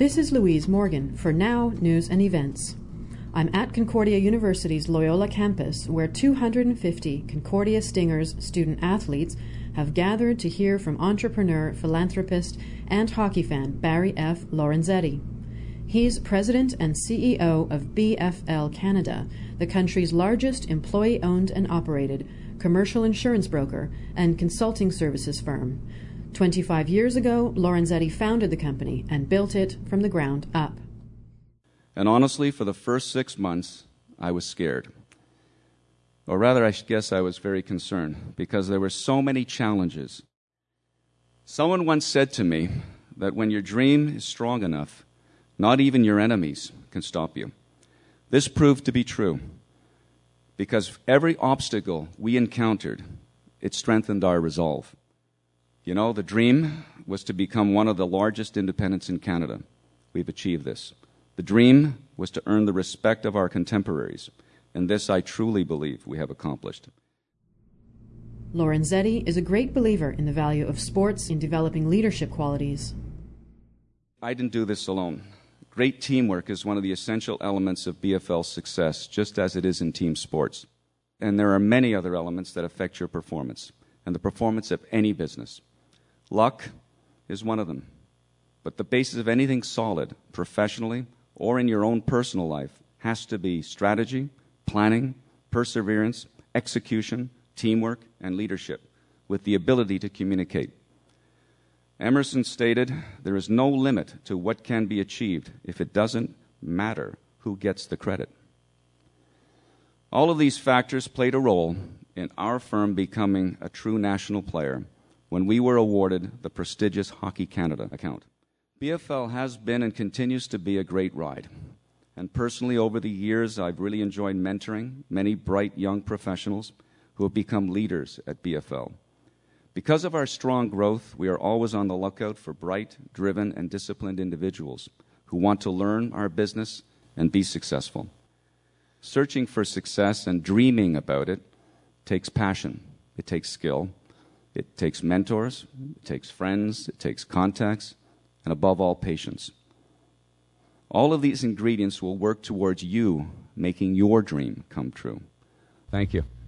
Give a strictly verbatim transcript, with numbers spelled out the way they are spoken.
This is Louise Morgan for Now News and Events. I'm at Concordia University's Loyola campus, where two hundred fifty Concordia Stingers student-athletes have gathered to hear from entrepreneur, philanthropist, and hockey fan Barry F. Lorenzetti. He's president and C E O of B F L Canada, the country's largest employee-owned and operated commercial insurance broker and consulting services firm. Twenty-five years ago, Lorenzetti founded the company and built it from the ground up. And honestly, for the first six months, I was scared. Or rather, I guess I was very concerned, because there were so many challenges. Someone once said to me that when your dream is strong enough, not even your enemies can stop you. This proved to be true, because every obstacle we encountered, it strengthened our resolve. You know, the dream was to become one of the largest independents in Canada. We've achieved this. The dream was to earn the respect of our contemporaries, and this I truly believe we have accomplished. Lorenzetti is a great believer in the value of sports in developing leadership qualities. I didn't do this alone. Great teamwork is one of the essential elements of B F L's success, just as it is in team sports. And there are many other elements that affect your performance, and the performance of any business. Luck is one of them. But the basis of anything solid, professionally or in your own personal life, has to be strategy, planning, perseverance, execution, teamwork, and leadership, with the ability to communicate. Emerson stated, "There is no limit to what can be achieved if it doesn't matter who gets the credit." All of these factors played a role in our firm becoming a true national player when we were awarded the prestigious Hockey Canada account. B F L has been and continues to be a great ride. And personally, over the years, I've really enjoyed mentoring many bright young professionals who have become leaders at B F L. Because of our strong growth, we are always on the lookout for bright, driven, and disciplined individuals who want to learn our business and be successful. Searching for success and dreaming about it takes passion, it takes skill, it takes mentors, it takes friends, it takes contacts, and above all, patience. All of these ingredients will work towards you making your dream come true. Thank you.